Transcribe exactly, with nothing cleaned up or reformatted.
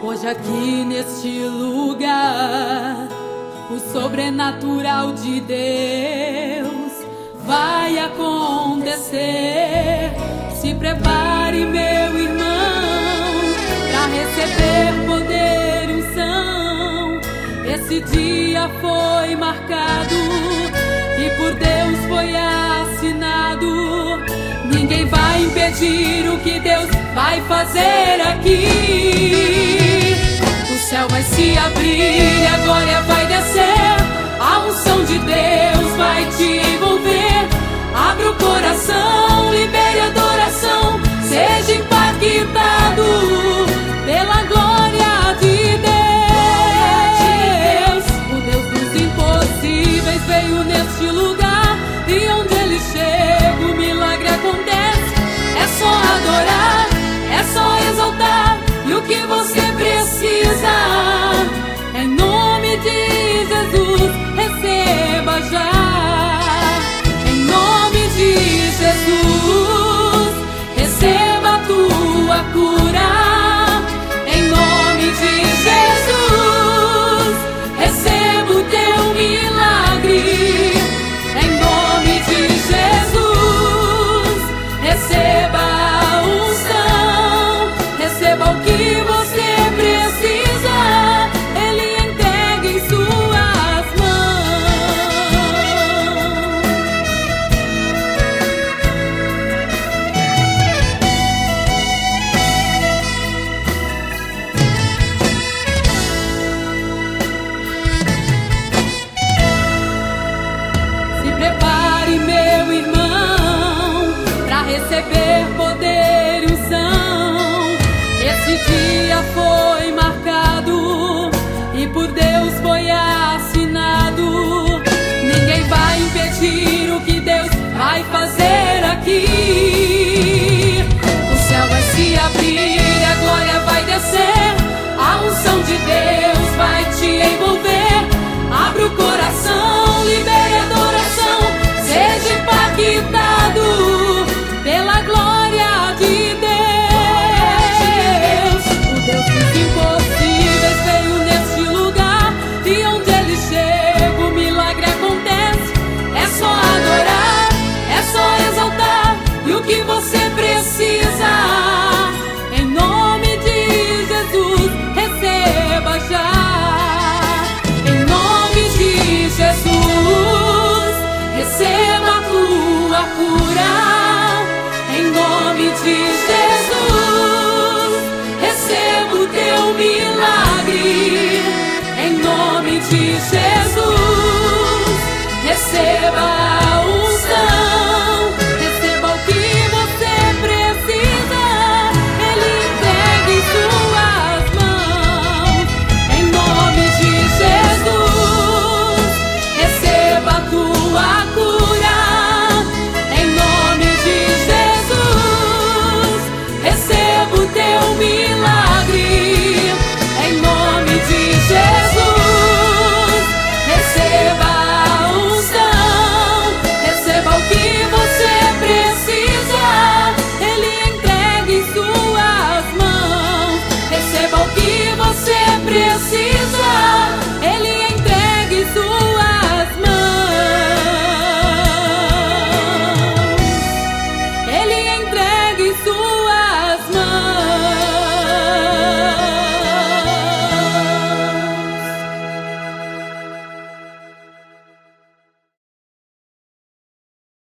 Hoje aqui neste lugar, o sobrenatural de Deus vai acontecer. Se prepare, meu irmão, para receber poder e unção. Esse dia foi marcado e por Deus foi assinado. Ninguém vai impedir o que Deus vai fazer aqui. O céu vai se abrir, a glória vai descer, a unção de Deus vai te envolver. Abra o coração, libere adoração, seja impactado pela glória.